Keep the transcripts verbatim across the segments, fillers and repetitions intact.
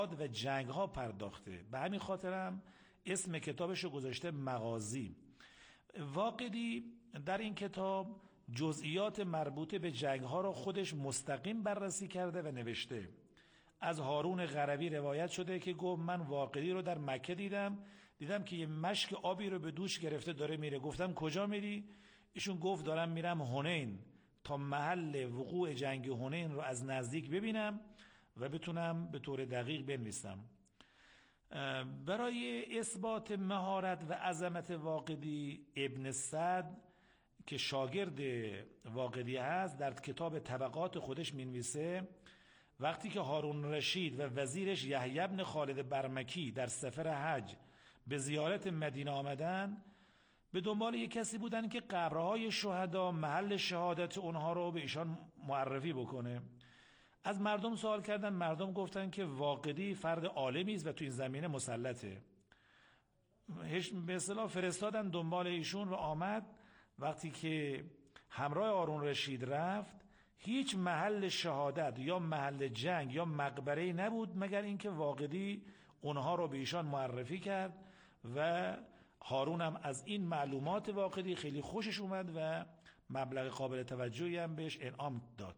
و جنگ ها پرداخته. به همین خاطرم اسم کتابشو گذاشته مغازی. واقدی در این کتاب جزئیات مربوط به جنگ ها را خودش مستقیم بررسی کرده و نوشته. از هارون غربی روایت شده که گفت من واقدی رو در مکه دیدم دیدم که یه مشک آبی رو به دوش گرفته داره میره. گفتم کجا میری؟ ایشون گفت دارم میرم حنین تا محل وقوع جنگ حنین رو از نزدیک ببینم و بتونم به طور دقیق بنویسم. برای اثبات مهارت و عظمت واقدی، ابن سعد که شاگرد واقدی هست در کتاب طبقات خودش مینویسه وقتی که هارون رشید و وزیرش یحیی بن خالد برمکی در سفر حج به زیارت مدینه آمدن، به دنبال یک کسی بودن که قبرهای شهدا محل شهادت اونها رو به ایشان معرفی بکنه. از مردم سوال کردن، مردم گفتن که واقدی فرد عالمی است و تو این زمینه مسلطه. به اصطلاح فرستادن دنبال ایشون و آمد. وقتی که همراه هارون رشید رفت هیچ محل شهادت یا محل جنگ یا مقبره نبود مگر اینکه واقدی اونها رو به ایشان معرفی کرد و هارون هم از این معلومات واقدی خیلی خوشش اومد و مبلغ قابل توجهی هم بهش انعام داد.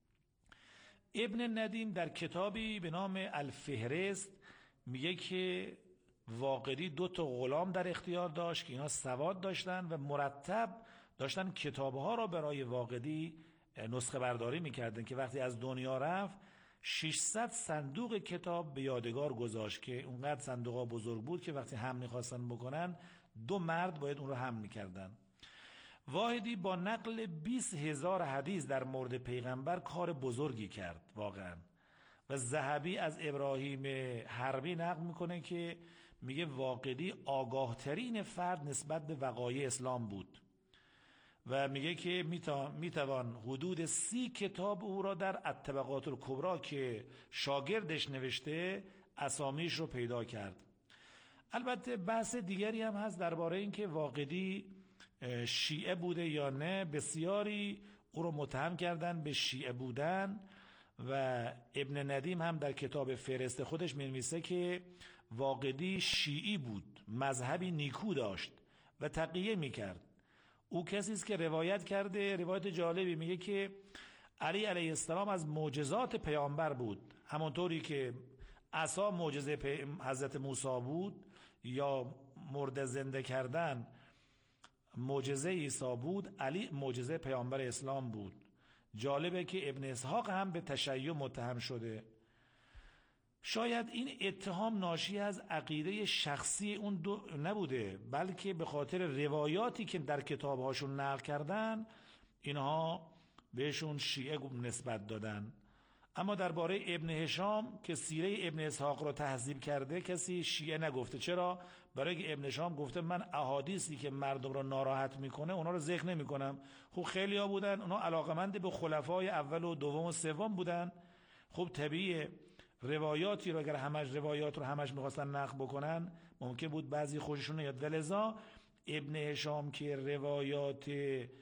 ابن ندیم در کتابی به نام الفهرست میگه که واقدی دو تا غلام در اختیار داشت که اینا سواد داشتن و مرتب داشتن کتابها را برای واقدی نسخه برداری میکردن که وقتی از دنیا رفت ششصد صندوق کتاب به یادگار گذاشت که اونقدر صندوقها بزرگ بود که وقتی حمل میخواستن بکنن دو مرد باید اون رو حمل میکردن. واحدی با نقل بیست هزار حدیث در مورد پیغمبر کار بزرگی کرد واقعا. و ذهبی از ابراهیم حربی نقل میکنه که میگه واقدی آگاه ترین فرد نسبت به وقایع اسلام بود و میگه که میتوان حدود سی کتاب او را در الطبقات الکبری که شاگردش نوشته اسامیش رو پیدا کرد. البته بحث دیگری هم هست درباره این که واقدی شیعه بوده یا نه. بسیاری او رو متهم کردن به شیعه بودن و ابن ندیم هم در کتاب فهرست خودش می‌نویسه که واقدی شیعی بود، مذهبی نیکو داشت و تقیه میکرد. او کسی است که روایت کرده، روایت جالبی میگه که علی علیه السلام از معجزات پیامبر بود، همونطوری که عصا معجزه حضرت موسی بود یا مرده زنده کردن معجزه عیسی بود، علی معجزه پیامبر اسلام بود. جالبه که ابن اسحاق هم به تشیع متهم شده. شاید این اتهام ناشی از عقیده شخصی اون دو نبوده بلکه به خاطر روایاتی که در کتابهاشون نقل کردن اینها بهشون شیعه نسبت دادن. اما درباره ابن هشام که سیره ابن اسحاق رو تهذیب کرده کسی شیعه نگفته. چرا؟ برای که ابن هشام گفته من احادیثی که مردم رو ناراحت میکنه اونا رو ذکر نمیکنم. خب خیلی ها بودن اونا علاقمند به خلفای اول و دوم و سوم بودن. خب طبیعیه روایاتی رو اگر همش روایات رو همش میخواستن نقل بکنن ممکن بود بعضی خوششون نیاد. ولذا ابن هشام که روایات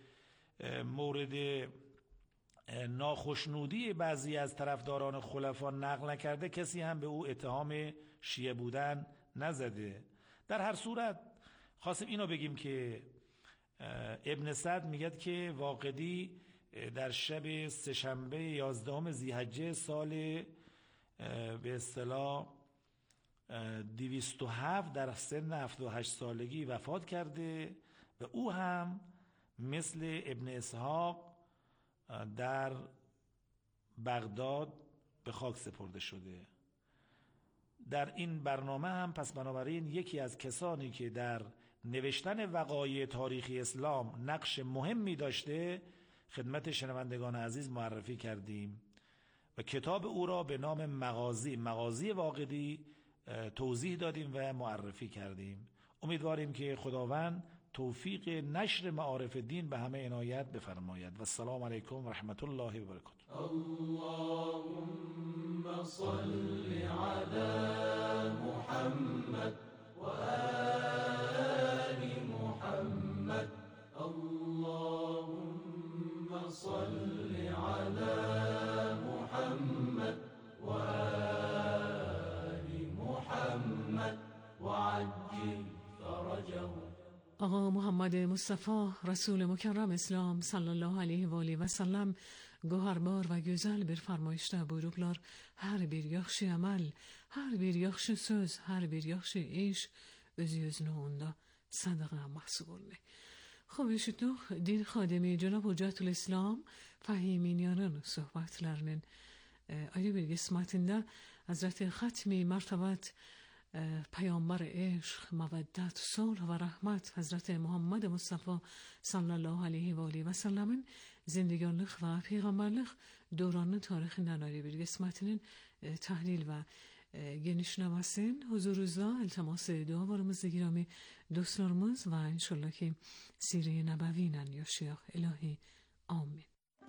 مورد ناخشنودی بعضی از طرفداران خلفا نقل نکرده کسی هم به او اتهام شیعه بودن نزده. در هر صورت خواستیم اینو بگیم که ابن سعد میگه که واقدی در شب سه‌شنبه یازدهم ذی‌حجه سال به اصطلاح دویست و هفت در سن هفتاد و هشت سالگی وفات کرده و او هم مثل ابن اسحاق در بغداد به خاک سپرده شده. در این برنامه هم پس بنابراین یکی از کسانی که در نوشتن وقایع تاریخی اسلام نقش مهمی داشته خدمت شنوندگان عزیز معرفی کردیم و کتاب او را به نام مغازی مغازی واقدی توضیح دادیم و معرفی کردیم. امیدواریم که خداوند توفیق نشر معارف دین به همه عنایت بفرماید و السلام علیکم و رحمت الله و برکاته. اللهم صل علی محمد و آل محمد. اللهم صل علی محمد و آل وعجل فرجه. آقا محمد مصطفی رسول مکرم اسلام صلی الله علیه و آله و سلم گوهربار و güzel bir farmoyishda buyruqlar: her bir yaxşı əməl, her bir yaxşı söz, her bir yaxşı iş özü özünə onda sadaqa mahsub olunur. خب eşitdik din xadimi Cənab Hüccətül İslam Fəhiminiyanın söhbətlərinin ayrı bir qismətində Hazreti Xatmi Mərtəbət پیامبر عشق، مودت، صلح و رحمت حضرت محمد مصطفی صلی الله علیه و آله و سلم'in زندگانlıq və peyğəmbərlik dövrünün tarixindən bir qismətinin təhlil və genişləməsin huzurunuzda iltimas dualarımızı girami dostlarımız və inşallah ki sire-i nəbəvi ilə yaşayaq. İlahi amin.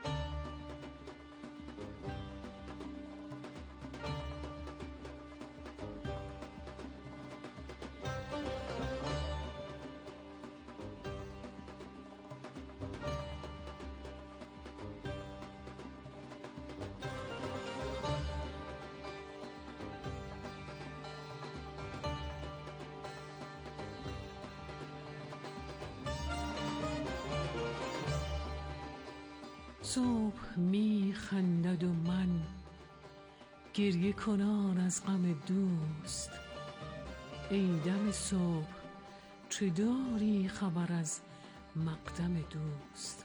صبح می خندد و من گریه کنان از غم دوست. ای دم صبح چه داری خبر از مقدم دوست؟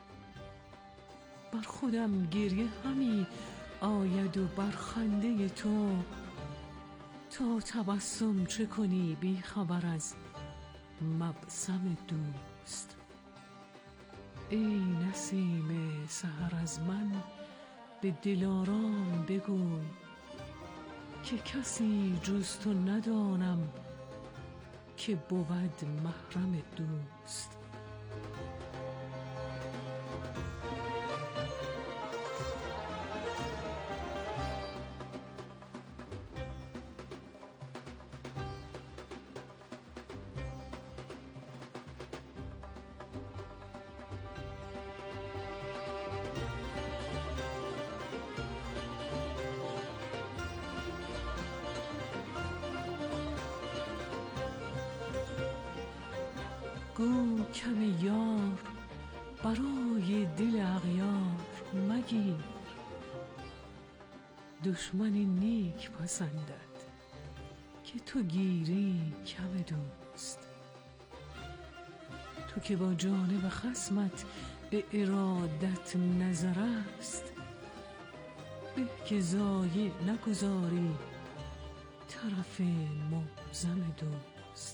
بر خودم گریه همی آید و بر خنده تو، تا تبسم چه کنی بی خبر از مبسم دوست. ای نسیم سحر از من به دلارام بگوی، که کسی جز تو ندانم که بود محرم دوست. گو کم یار برای دل اغیار مگیر، دشمن نیک پسندد که تو گیری کم دوست. تو که با جانب خصمت به ارادت نظر است، به که ضایع نگذاری طرف معظم دوست.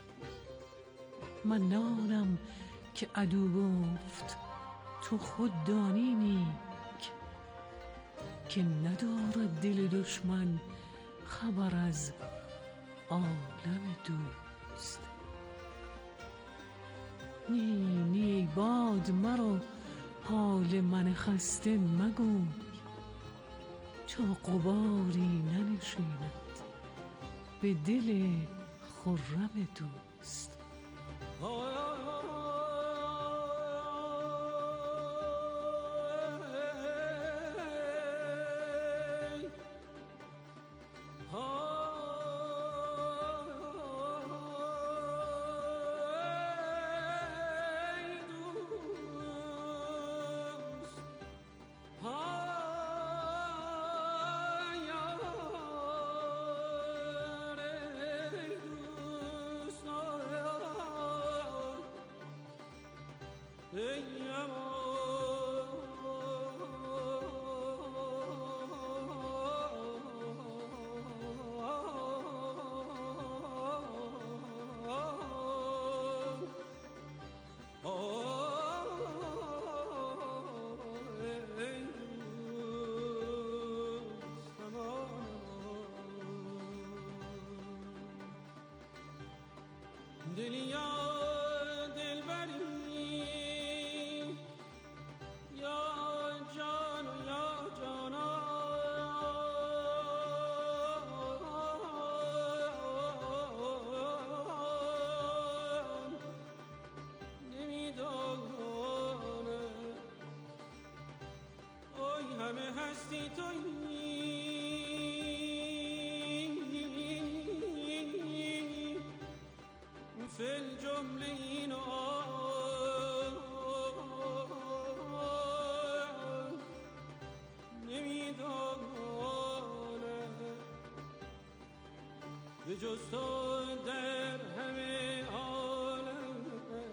من نانم که عدو گفت تو خود دانی نیک، که ندارد دل دشمن خبر از عالم دوست. نی نی ای باد مرو حال من خسته مگوی، تا غباری ننشیند به دل خرم دوست. دلیا دلبری یا جان و یا جانان، نمیدانه اوی همه هستی تویی، جمله این نمیدانم به جز تو در همه عالم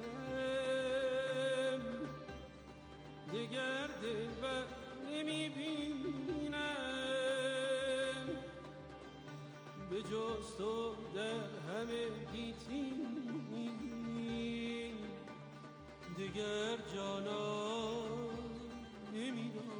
دیگر دلبر نمیبینم به جز تو در همه گیتی دیگر جانان نمیدانم.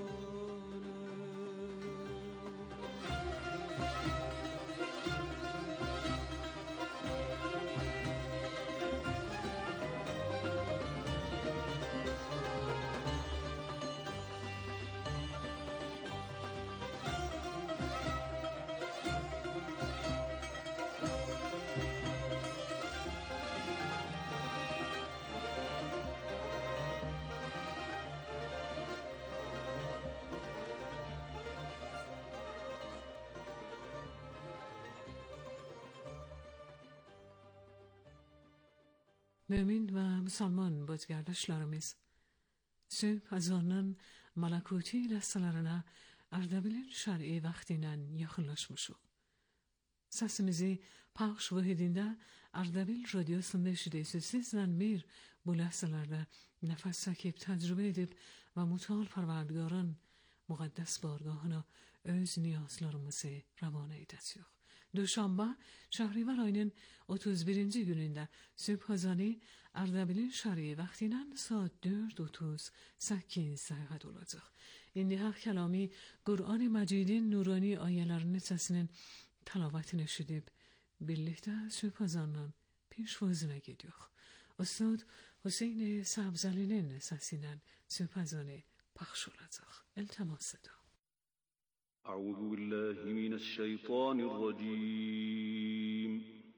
Mümin ve Müslüman bozgardashlarimiz, söp azondan malakuti lastalarına Ardabil'in şer'i vaxtinden yaxınlaşmışıq. Səsimizi pağış vahidində Ardabil radyosunda eşidəsiz. Sizdən bir bu ləhsələrdə nəfəs çəkib, təcrübə edib və mutal Parvardigarın müqəddəs bargahına öz niyazlarımızı rəvanə edəcəyik. Duşanba Şahrivar ayının otuz birinci günündə sübhazani Ardabil'in şer'i vaxtindən saat dörd otuz səkkiz dəqiqə olacaq. İndi Haq Kəlami Qur'an Məcidin nurani ayələrinin səsinin təlavətini eşidib birlikdə sübhazandan pişvazına gidiyoruz. Ustad Hüseyin Sabzəli'nin səsindən sübhazanı pəxş olacaq. İltimas edirəm. أعوذ بالله من الشيطان الرجيم.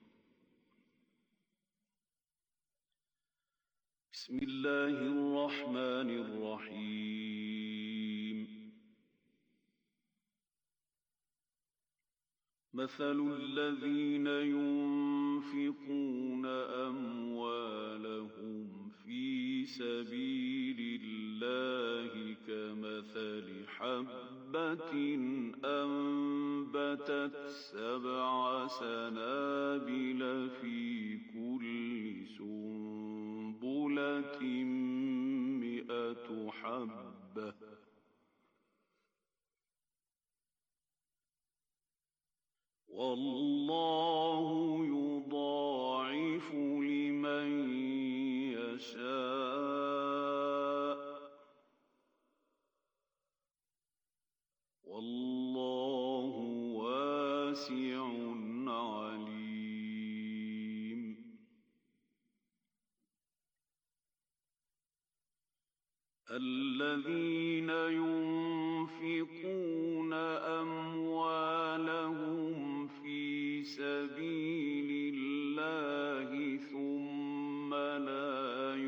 بسم الله الرحمن الرحيم. مثل الذين ينفقون أموالهم في سبيل الله كمثل حبة أنبتت سبع سنابل في كل سنبلة مئة حبة والله يضاعف لمن يشاء والله واسع عليم. الذين ينفقون أموالهم في سبيل الله ثم لا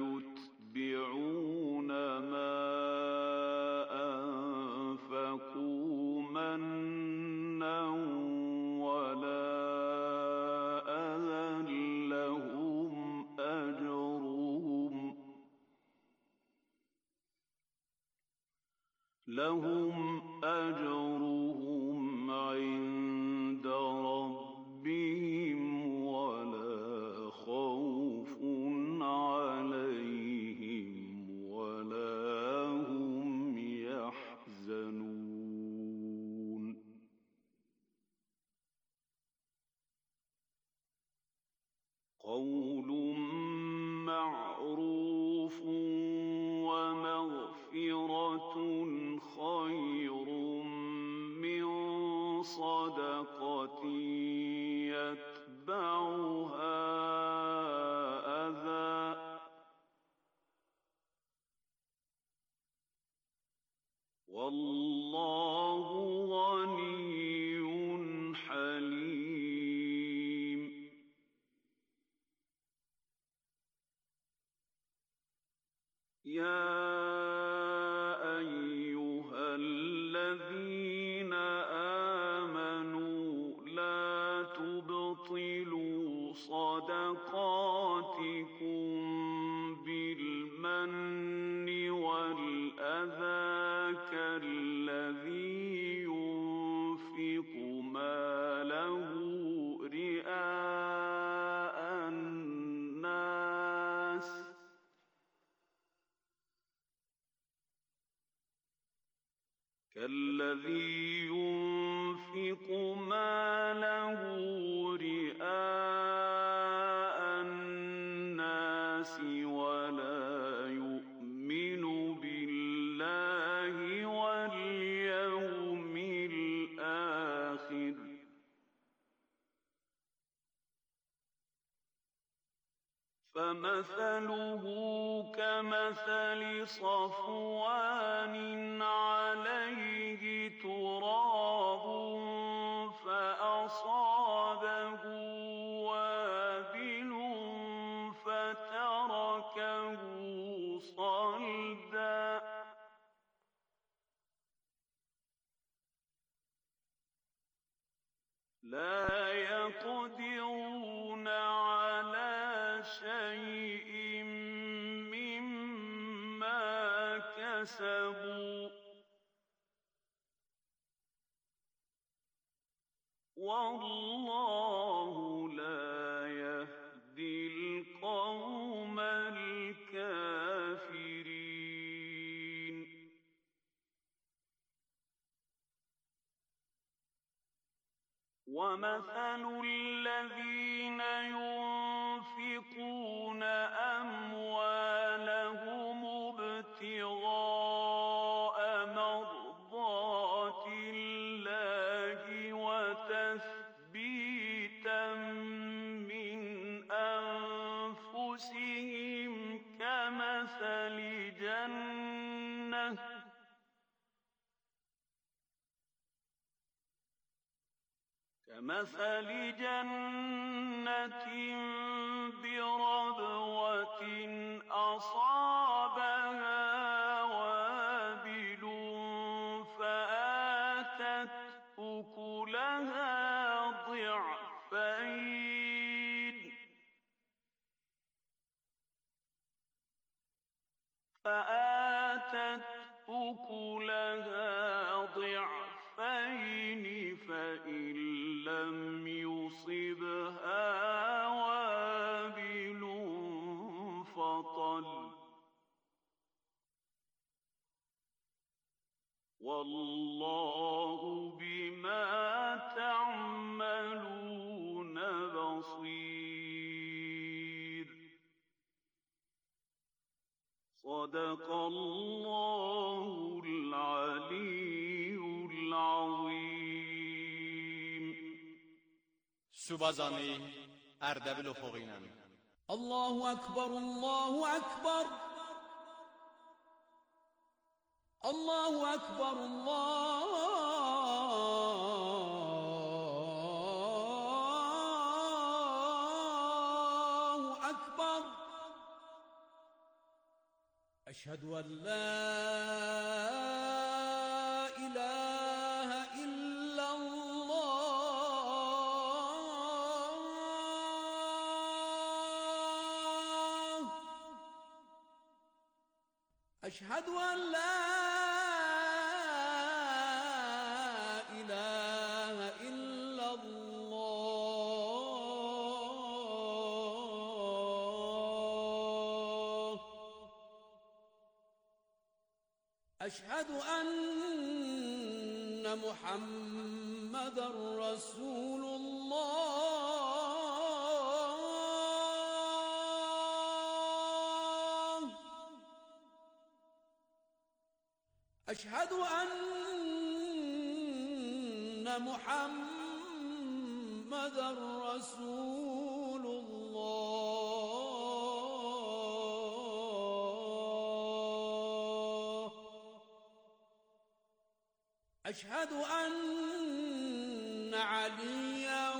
يتبعون ما أنفقوا منا ولا أذى لهم أجرهم لهم أجرهم عند ربهم ولا خوف عليهم ولا هم يحزنون. قول معروف ومغفرة خير من صدقة يتبعها أذى والله غني حليم. يا أيها الناس ولا يؤمن بالله واليوم الآخر فمثله كمثل صفوان عليه تراب فأصابه وابل فتركه صلدا لا يقدرون على شيء مما كسبوا والله لا يهدي القوم الكافرين ومثل الذين ينفقون أموالهم ابتغاء مرضات الله وتثبيتا من أنفسهم كمثل جنة كمثل جنة بربوة أصابها وابل فآتت أكلها ضعفين فآتت أكلها ضعفين فإن لم يصبها وابل فطل والله بما تعملون بصير صدق الله العلي العظيم. Subazani Erdebil oxuğuyla. Allahu Ekber, Allahu Ekber. Allahu Ekber, Allahu Ekber. Eşhedü en la ilahe illallah. Eşhedü en la ilahe illallah. Eşhedü enne Muhammeden Resulullah. Eşhedü enne Muhammeden Resulullah. Eşhedü enne Aliyen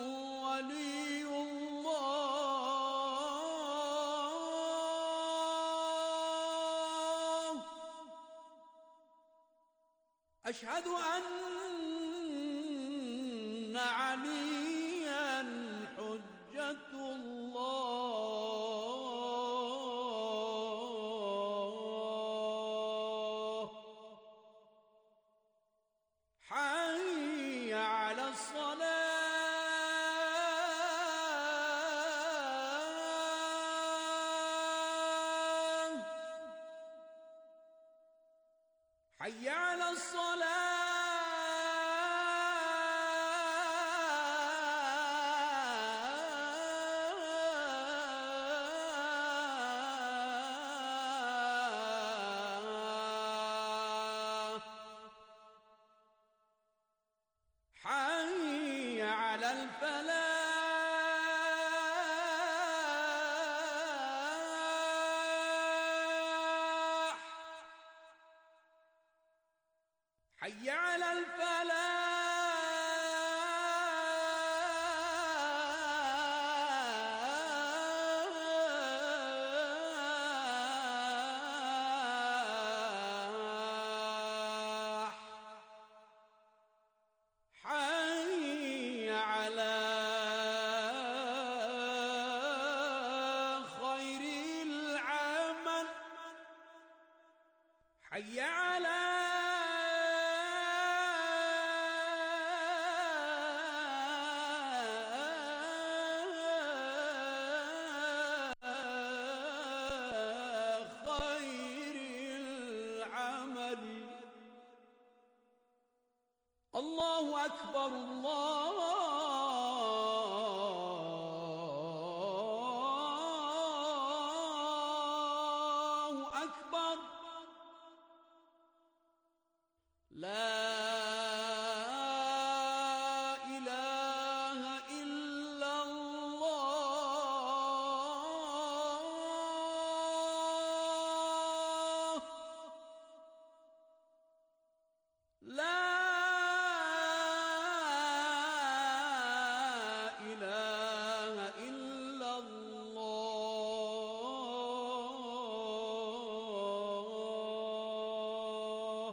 veliyullah. Eşhedü enne Aliyen hüccetullah. Hayye ale's-salah. Hayye ale's-salah. الفلاح حي على الفلاح حي على خير العمل حي على خير العمل الله أكبر الله أكبر لا إله إلا الله لا إله إلا الله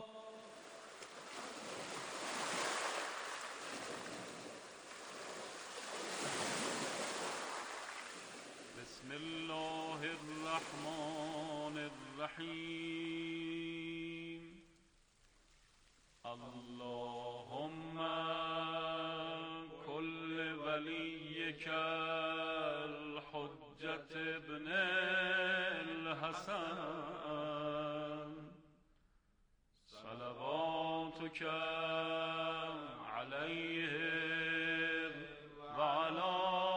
بسم الله الرحمن الرحيم اللهم كل وليك الحجة ابن الحسن صلواتك عليه وعلى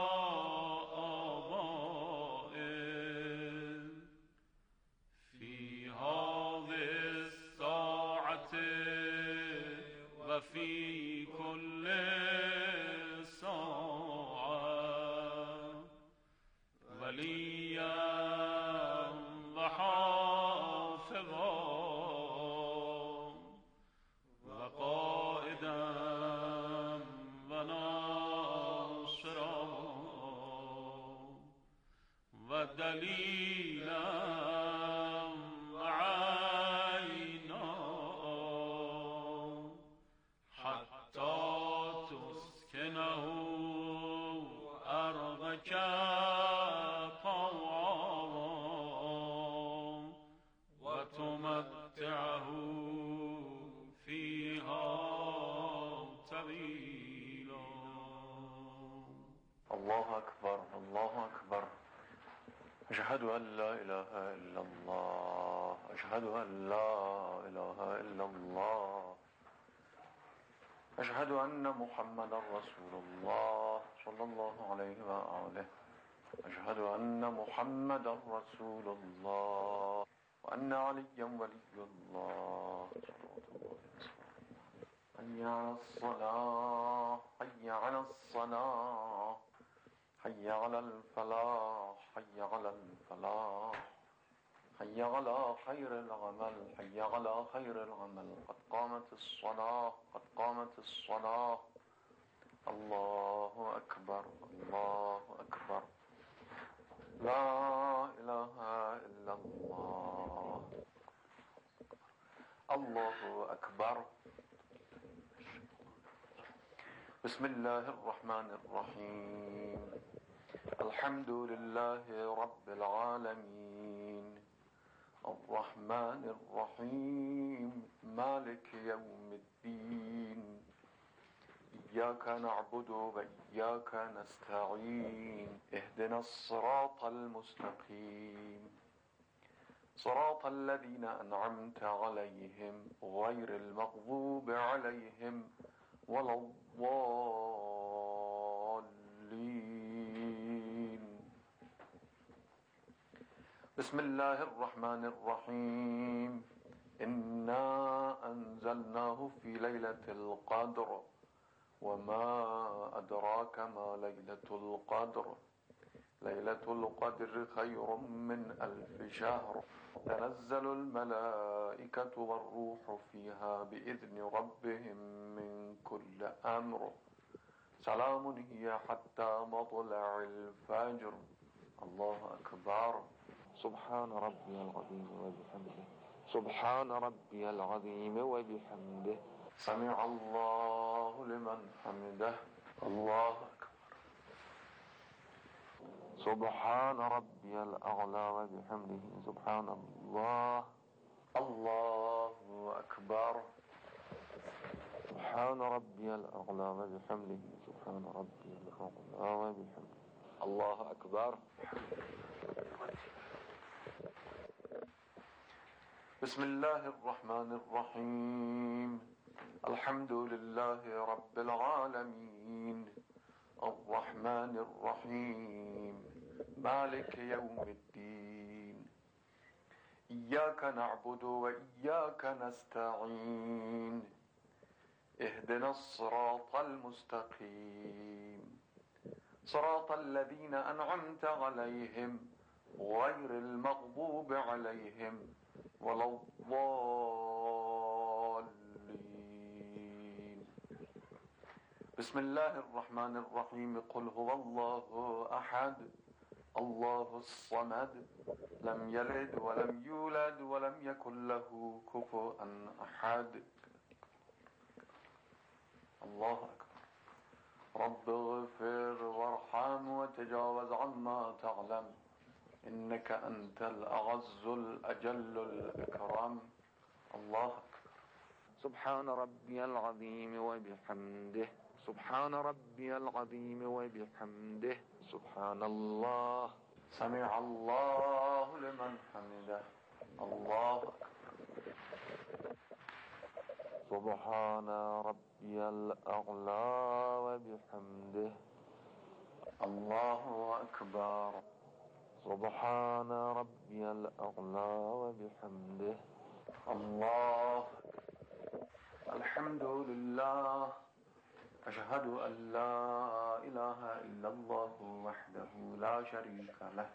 آبائه في هذه الساعة وفي كل ساعة وليا وحافظا وقائدا وناصرا ودليلا وعينا حتى تسكنه أرضك طوعا وتمتعه فيها طويلا. الله أكبر الله أكبر أشهد أن لا إله إلا الله أشهد أن لا إله إلا الله أشهد أن محمدا رسول الله صلى الله عليه وآله أشهد أن محمدا رسول الله وأن عليا ولي الله صلوات الله وسلامه حي على الصلاة حي على الصلاة حي على الفلاح حي على الفلاح حي على خير العمل حي على خير العمل قد قامت الصلاة قد قامت الصلاة الله أكبر الله أكبر لا إله إلا الله الله أكبر. بسم الله الرحمن الرحيم الحمد لله رب العالمين الرحمن الرحيم مالك يوم الدين إياك نعبد وإياك نستعين اهدنا الصراط المستقيم صراط الذين أنعمت عليهم غير المغضوب عليهم ولا الضالين. بسم الله الرحمن الرحيم إنا أنزلناه في ليلة القدر وما أدراك ما ليلة القدر ليلة القدر خير من ألف شهر تنزل الملائكة والروح فيها بإذن ربهم من كل أمر سلام هي حتى مطلع الفجر. الله أكبر. سبحان ربي العظيم وبحمده سبحان ربي العظيم وبحمده سمع الله لمن حمده. الله أكبر. سبحان ربي الأعلى وبحمده سبحان الله. الله أكبر. سبحان ربي الأعلى وبحمده سبحان ربي الأعلى وبحمده. الله أكبر. بسم الله الرحمن الرحيم. الحمد لله رب العالمين الرحمن الرحيم مالك يوم الدين إياك نعبد وإياك نستعين اهدنا الصراط المستقيم صراط الذين أنعمت عليهم غير المغضوب عليهم ولا الضالين. بسم الله الرحمن الرحيم. قل هو الله أحد الله الصمد لم يلد ولم يولد ولم يكن له كفوا أحد. الله أكبر. رب اغفر وارحم وتجاوز عما تعلم إنك أنت الأعز الأجل الأكرم. الله أكبر. سبحان ربي العظيم وبحمده سبحان ربي العظيم وبحمده سبحان الله. سمع الله لمن حمده. الله أكبر. سبحان ربي الأعلى وبحمده. الله أكبر. سبحان ربي الأعلى وبحمده. الله. الحمد لله. أشهد أن لا إله إلا الله وحده لا شريك له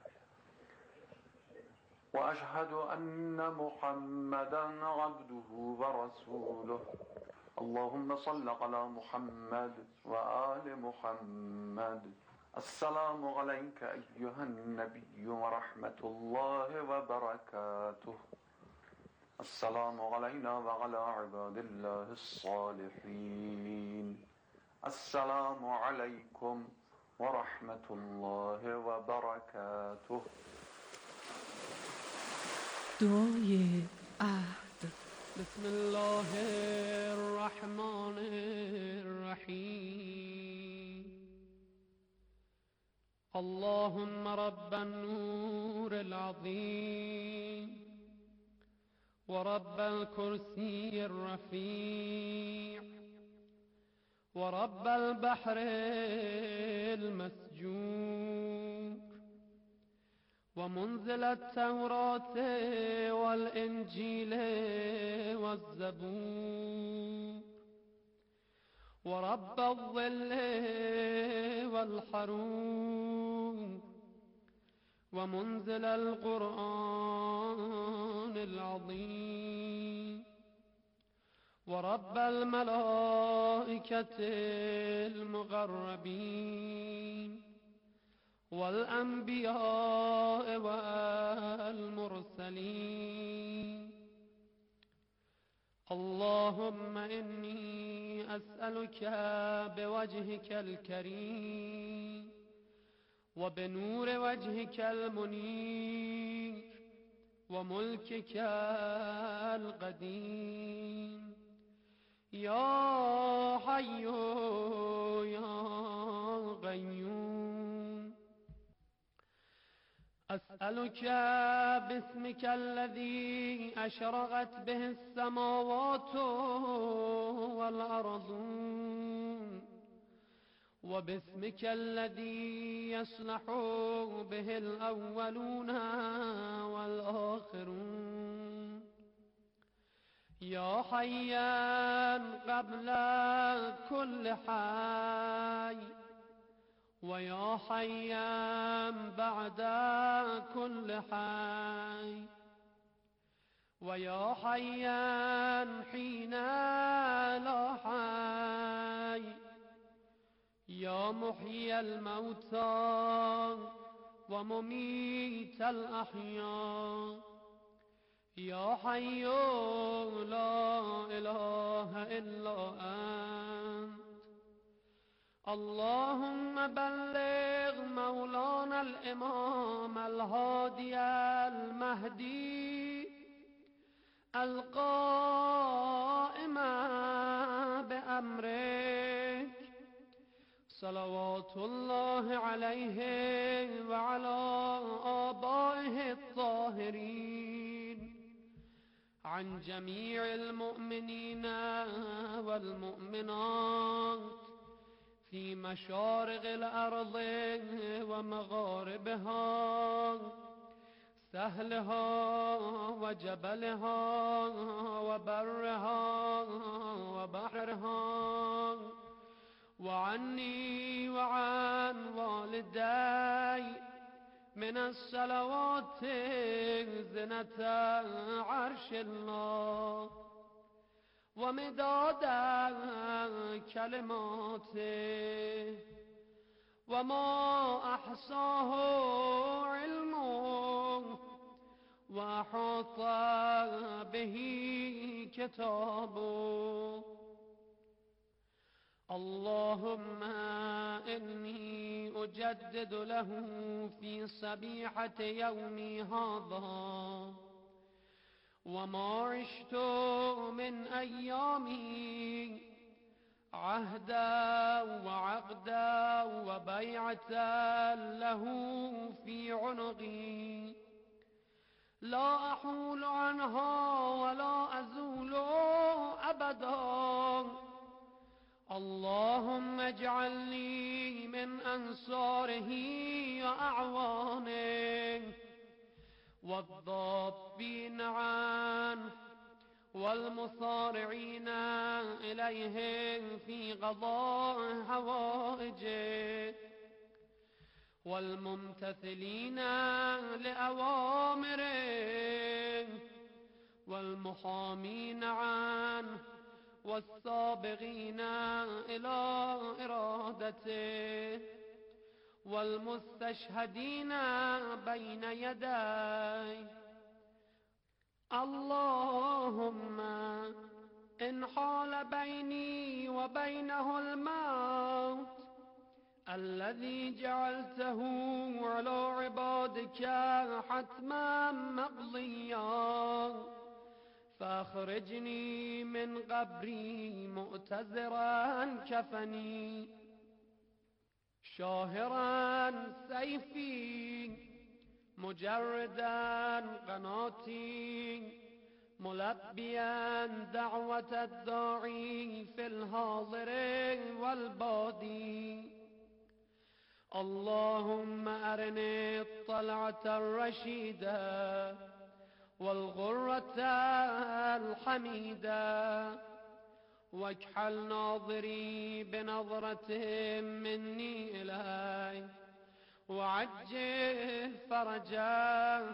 وأشهد أن محمدا عبده ورسوله. اللهم صل على محمد وآل محمد. السلام عليك أيها النبي ورحمة الله وبركاته. السلام علينا وعلى عباد الله الصالحين. السلام عليكم ورحمة الله وبركاته. دعای عهد. بسم الله الرحمن الرحيم. اللهم رب النور العظيم ورب الكرسي الرفيع ورب البحر المسجور ومنزل التوراة والإنجيل والزبور ورب الظل والحرور ومنزل القرآن العظيم ورب الملائكة المقربين والأنبياء والمرسلين. اللهم إني أسألك بوجهك الكريم وبنور وجهك المنير وملكك القديم يا حي يا قيوم. أسألك باسمك الذي أشرقت به السماوات والأرض وباسمك الذي يصلح به الأولون والآخرون يا حيا قبل كل حي ويا حيا بعد كل حي ويا حيا حين لا حي يا محيي الموتى ومميت الأحياء يا حي لا إله إلا أنت اللهم بلغ مولانا الإمام الهادي المهدي القائم بأمرك صلوات الله عليه وعلى آبائه الطاهرين عن جميع المؤمنين والمؤمنات في مشارق الأرض ومغاربها سهلها وجبلها وبرها وبحرها وعني وعن والدي من الصلوات زنة عرش الله ومداد كلماته وما أحصاه علمه وأحاط به كتابه اللهم إني أجدد له في صبيحة يومي هذا وما عشت من أيامي عهدا وعقدا وبيعة له في عنقي لا أحول عنها ولا أزول أبدا اللهم اجعلني من أنصاره وأعوانه والضابين عنه والمصارعين إليه في قضاء حوائجه والممتثلين لأوامره والمحامين عنه والسابقين إلى إرادته والمستشهدين بين يديه اللهم إن حال بيني وبينه الموت الذي جعلته على عبادك حتما مقضيا فأخرجني من قبري مؤتزرا كفني شاهرا سيفي مجردا قناتي ملبيا دعوة الداعي في الحاضر والبادي اللهم أرني الطلعة الرشيدة والغرة الحميدة واكحل ناظري بنظرة مني إلي وعجل فرجا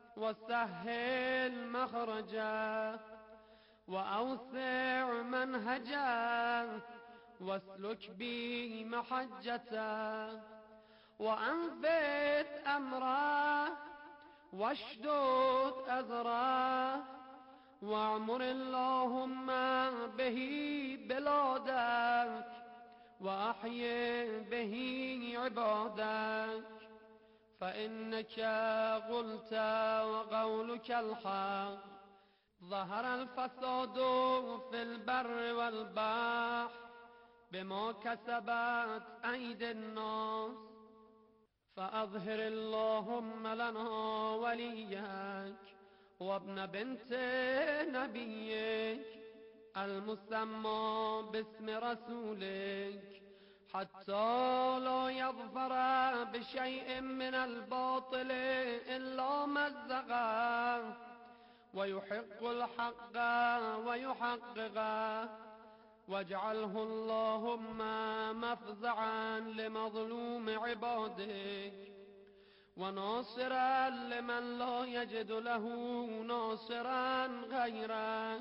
وسهل مخرجا وأوسع منهجا واسلك بي محجتا وأنفذ أمره واشدد أزره واعمر اللهم به بلادك وأحيي به عبادك فإنك قلت وقولك الحق ظهر الفساد في البر والبحر بما كسبت أيدي الناس فأظهر اللهم لنا وليك وابن بنت نبيك المسمى باسم رسولك حتى لا يظفر بشيء من الباطل إلا مزقه ويحق الحق ويحققه، واجعله اللهم مفزعا لمظلوم عبادك وناصرا لمن لا يجد له ناصرا غيرك،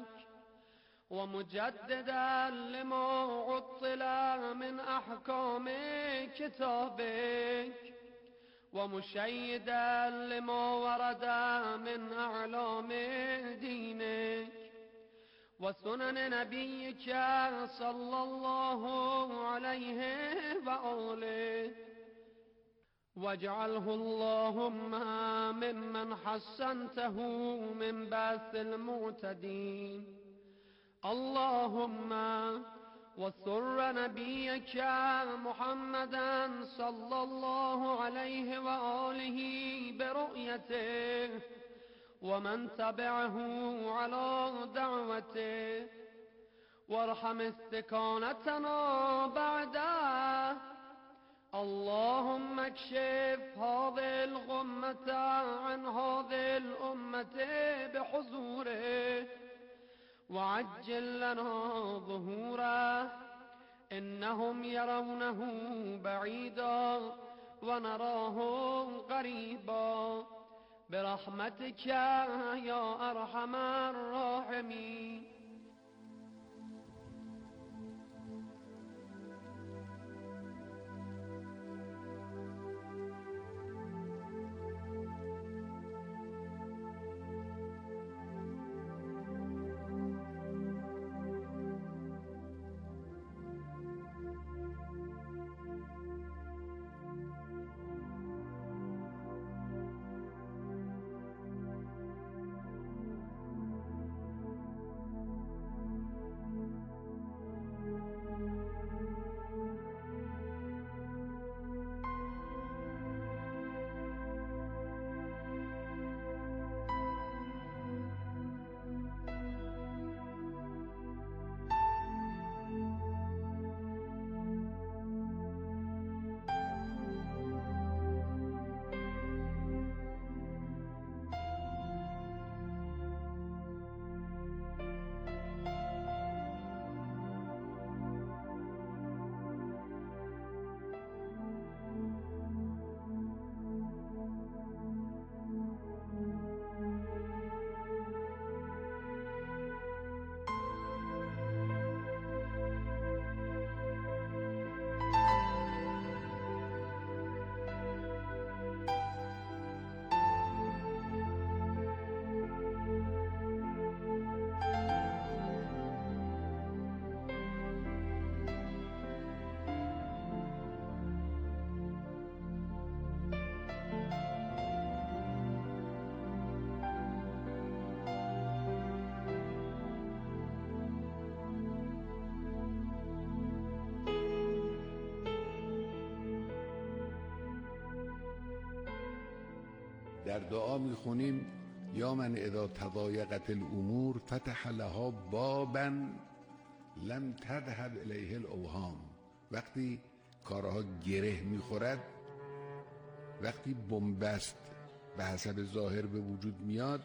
ومجددا لما عطل من أحكام كتابك، ومشيدا لما ورد من أعلام دينك وسنن نبيك صلى الله عليه وآله، واجعله اللهم ممن حسنته من بأس المعتدين. اللهم وسر نبيك محمدا صلى الله عليه وآله برؤيته ومن تبعه على دعوته، وارحم استكانتنا بعده. اللهم اكشف هذه الغمة عن هذه الأمة بحضوره، وعجل لنا ظهوره، إنهم يرونه بعيدا ونراه قريبا، برحمتك يا أرحم الراحمين. در دعا میخونیم یا من اذا تضایقت الامور فتح لها بابا لم تذهب الیه الاوهام. وقتی کارها گره میخورد، وقتی بنبست به حسب ظاهر به وجود میاد،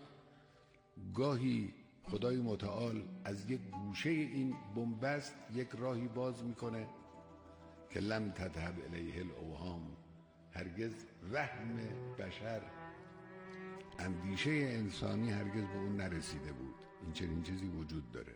گاهی خدای متعال از یک گوشه این بنبست یک راهی باز میکنه که لم تذهب الیه الاوهام، هرگز وهم بشر، اندیشه انسانی هرگز به اون نرسیده بود. این چنین چیزی وجود داره.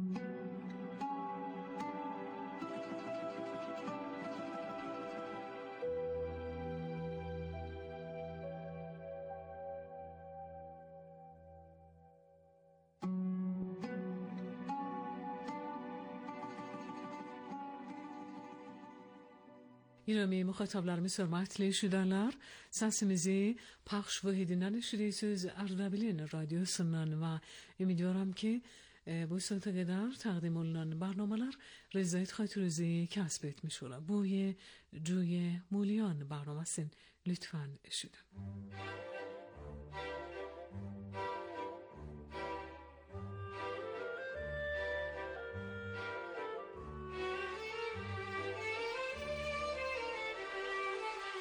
İrami muhataplarımız hürmetli şudalar, sesimizi paylaş ve dinleyişiniz Erdebil'in radyosundan ve امیدوارم که bu saate kadar تقدیم olunan برنامه‌lar رضایت خاطرزی کسب etmiş ola. بوی جوی مولیان برنامه‌سین lütfen اشیدن.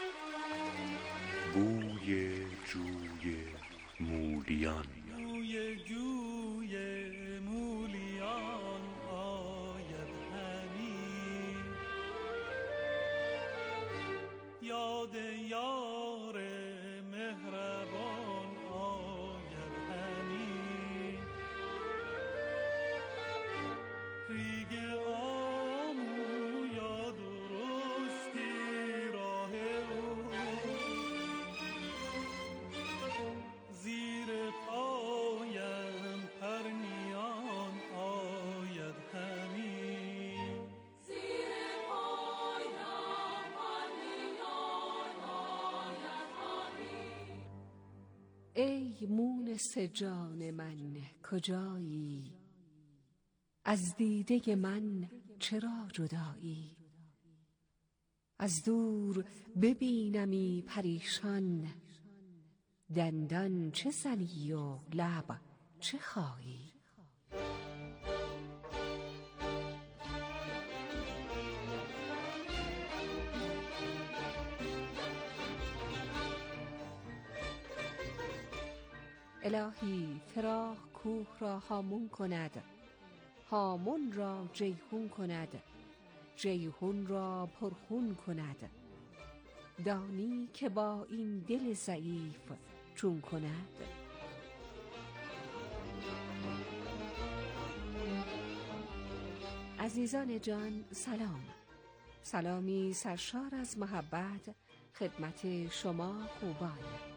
بوی جوی مولیان. بوی جوی مولیان آید همی، یاد یار مهربان آید همی، ریگ آمو یا درستی راه او، زیر پایم پرنیان آید همی، زیر پایم پرنیان آید همی. ای مونس جان من کجایی، از دیده من چرا جدایی؟ از دور ببینمی پریشان، دندان چه زنی و لب چه خایی؟ الهی فراق کوه را هامون کند، هامون را جیحون کند، جیحون را پرخون کند. دانی که با این دل ضعیف چون کند؟ عزیزان جان سلام، سلامی سرشار از محبت خدمت شما خوبان.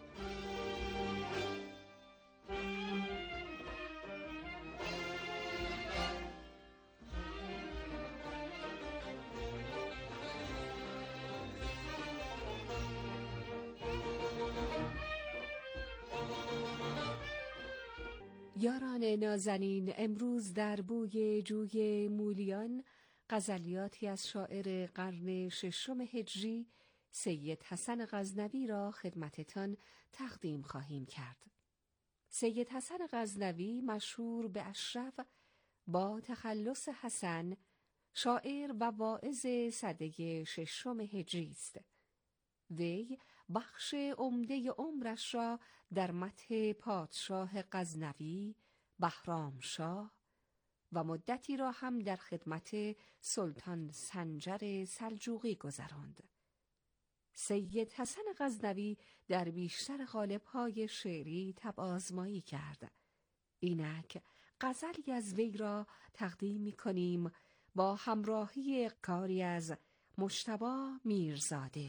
یاران نازنین، امروز در بوی جوی مولیان غزلیاتی از شاعر قرن ششم هجری سید حسن غزنوی را خدمتتان تقدیم خواهیم کرد. سید حسن غزنوی مشهور به اشرف با تخلص حسن، شاعر و واعظ سده ششم هجری است. وی بخش عمده عمرش را در مدح پادشاه غزنوی بهرامشاه و مدتی را هم در خدمت سلطان سنجر سلجوقی گذراند. سید حسن غزنوی در بیشتر قالب‌های شعری طبع آزمایی کرد. اینک غزلی از وی را تقدیم می‌کنیم با همراهی کاری از مجتبی میرزاده.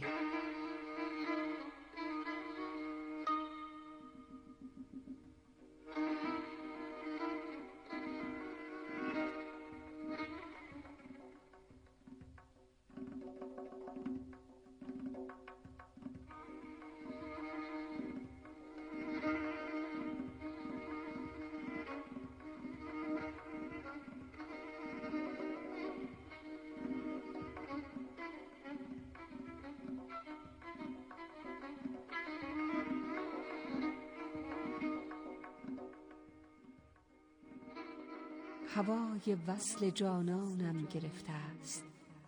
هوای وصل جانانم گرفته است،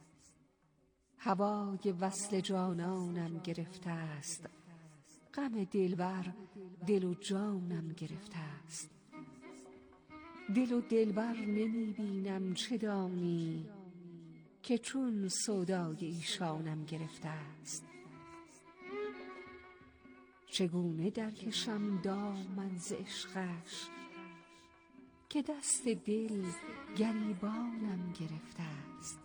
هوای وصل جانانم گرفته است، غم دلبر دل و جانم گرفته است. دل و دلبر نمی بینم چه دانی، که چون سودای ایشانم گرفته است. چگونه درکشم دامن ز عشقش، که دست دل گریبانم گرفته است.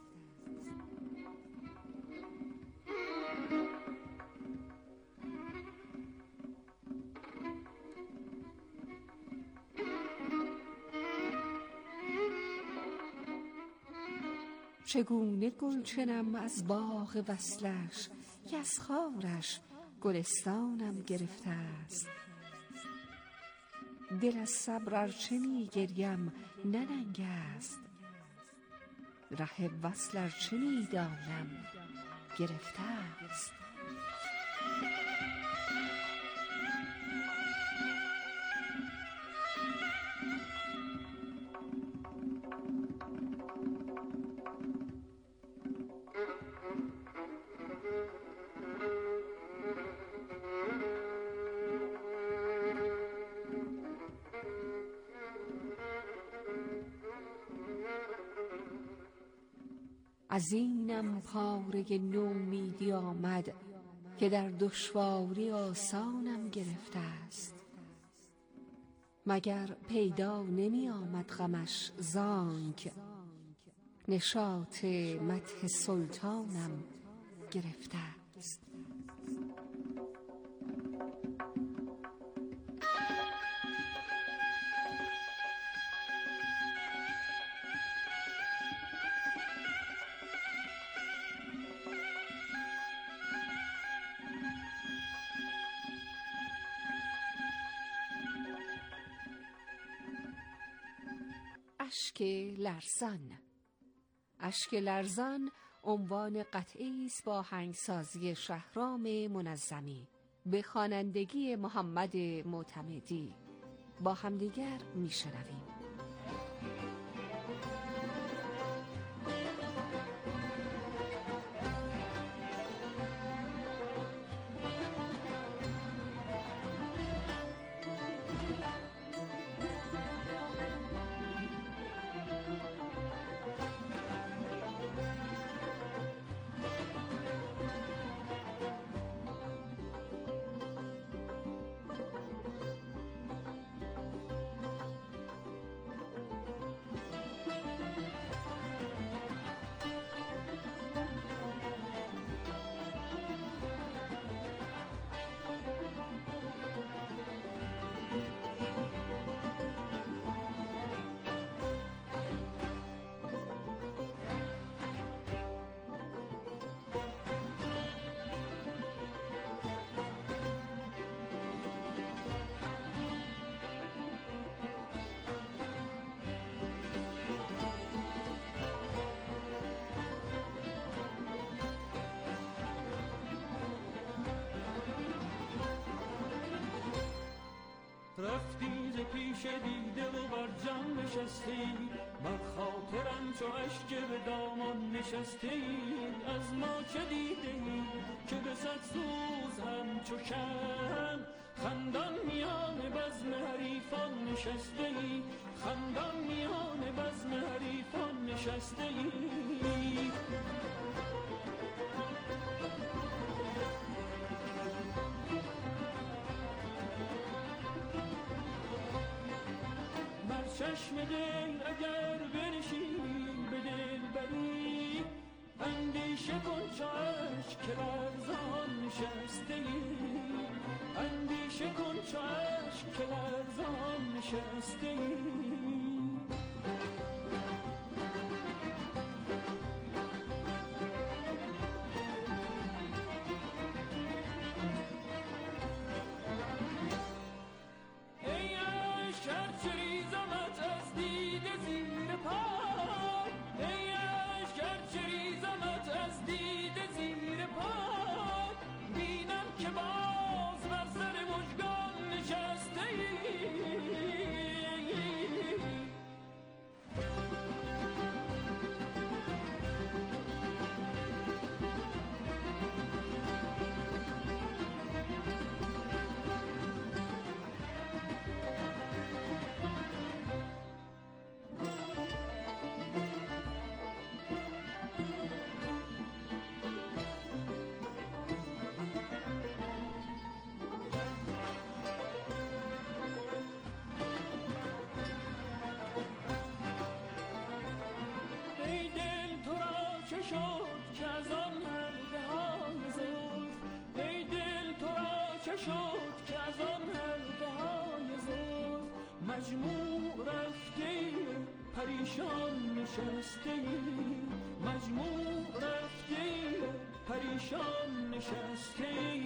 چگونه گل چنم از باغ وصلش، که از خارش گلستانم گرفته است. دل از صبر ارچه می گریم نه ننگ است، ره وصل ارچه می دانم گرفته است. از اینم پاره نومیدی آمد که در دشواری آسانم گرفته است. مگر پیدا نمی آمد غمش زانک نشاط مدح سلطانم گرفته است. اشک لرزان. اشک لرزان عنوان قطعی است با آهنگسازی شهرام منظمی به خوانندگی محمد معتمدی. با همدیگر میشنویم. رفتی ز پیش دیده و بر جان نشستی، بر خاطرم چو اشک به دامان نشستی. از ما چه دیدی که به صد سوز همچو شمع خندان میان بزم حریفان نشستی، خندان میان بزم حریفان نشستی. چشم دل اگر بنشینی به دل بری، اندیشه کن چو اشک که لرزان نشسته ای، اندیشه کن چو اشک که لرزان نشسته ای. شد که از آن حلقه های زلف مجموع رفته پریشان نشسته، مجموع رفته پریشان نشسته.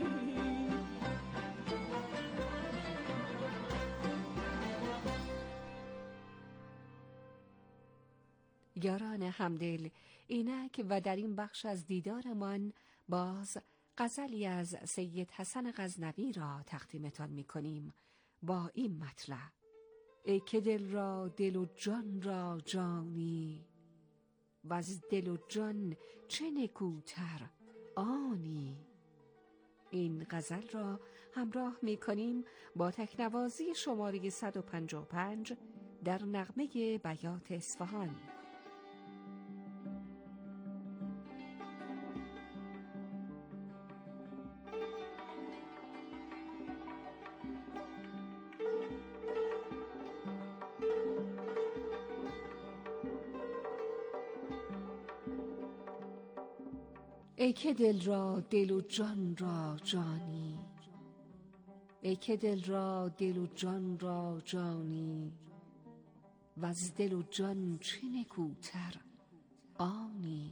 یاران همدل، اینک و در این بخش از دیدارمان باز غزلی از سید حسن غزنوی را تقدیمتان می کنیم با این مطلب: ای که دل را دل و جان را جانی، و از دل و جان چه نکوتر آنی. این غزل را همراه می کنیم با تکنوازی شماره صد و پنجاه و پنج در نغمه بیات اصفهان. ای که دل را دل و جان را جانی، ای که دل را دل و جان را جانی، وز دل و جان چه نکوتر آنی.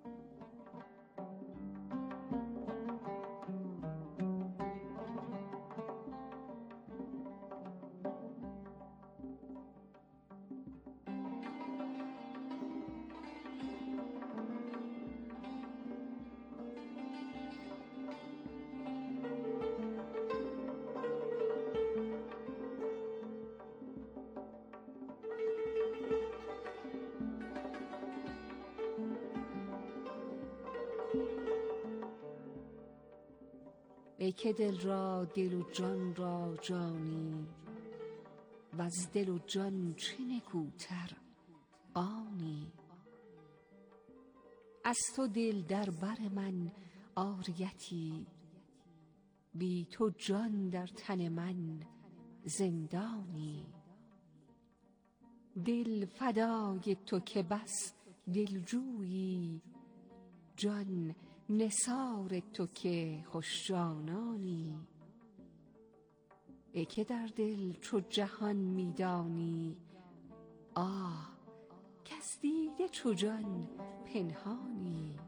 ای که دل را دل و جان را جانی، وز دل و جان چه نکوتر آنی. از تو دل در بر من عاریتی، بی تو جان در تن من زندانی. دل فدای تو که بس دلجویی، جان نثار تو که خوش جانانی. ای که در دل چو جهان میدانی، آه کس دیده چو جان پنهانی.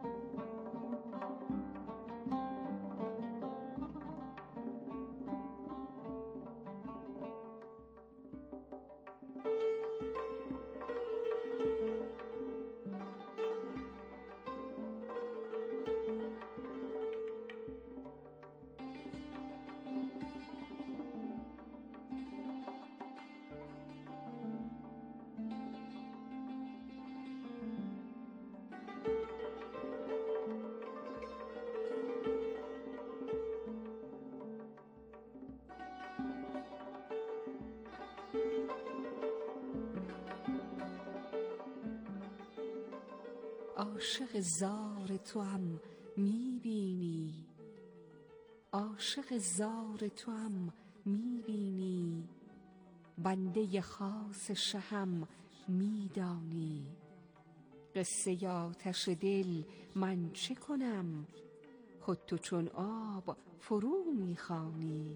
عاشق زار توام میبینی، عاشق زار توام میبینی، بنده خاص شهم میدانی. قصه آتش دل من چه کنم، خود تو چون آب فرو میخوانی.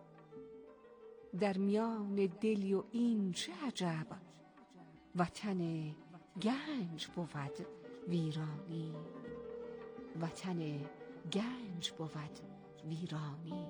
در میان دلی و این چه عجب، وطن گنج بود ویرانی، وطن گنج بود ویرانی.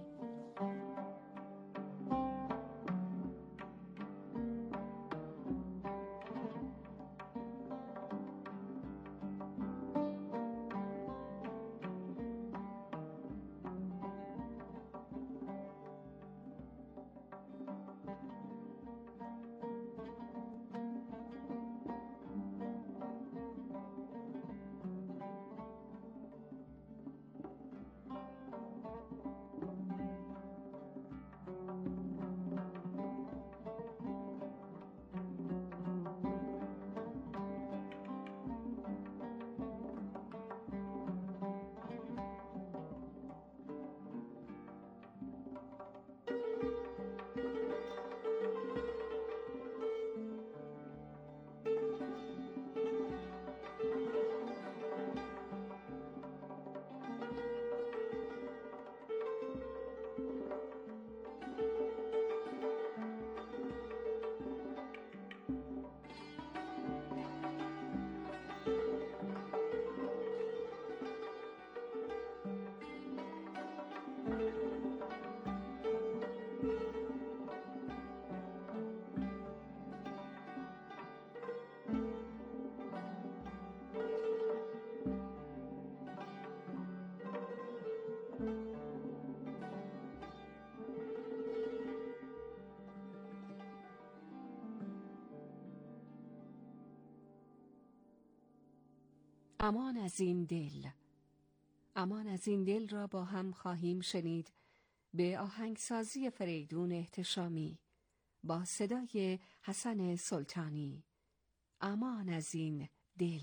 امان از این دل، امان از این دل را با هم خواهیم شنید به آهنگسازی فریدون احتشامی با صدای حسن سلطانی. امان از این دل.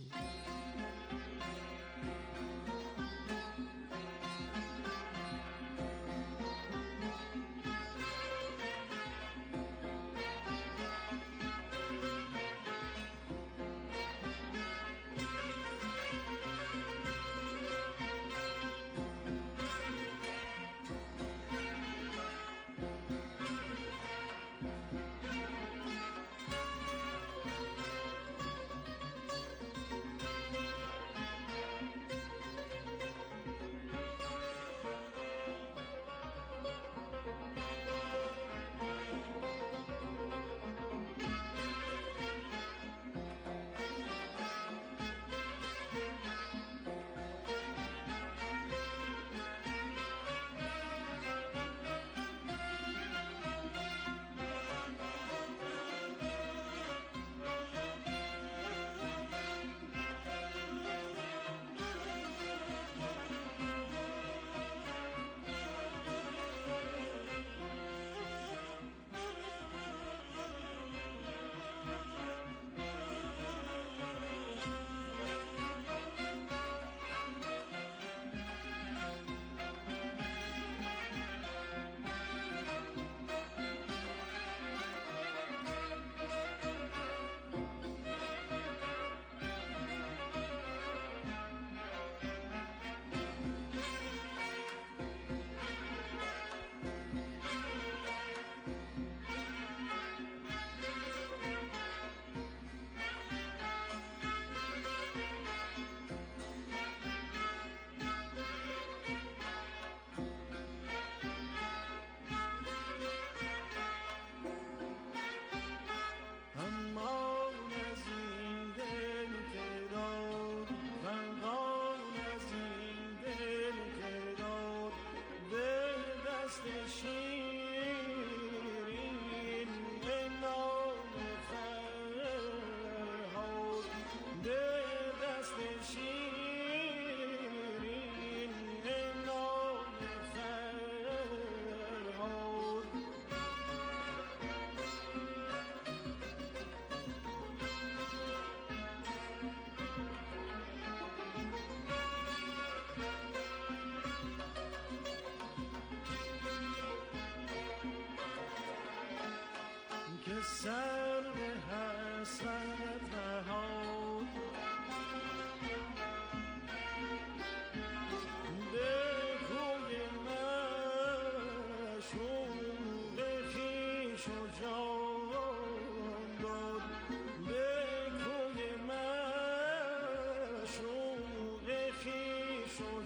دست شیرین نام فرهاد به دست شیرین نام فرهاد که سر به حسرت نهاد به کوی معشوق خویش و جان داد به کوی معشوق خویش و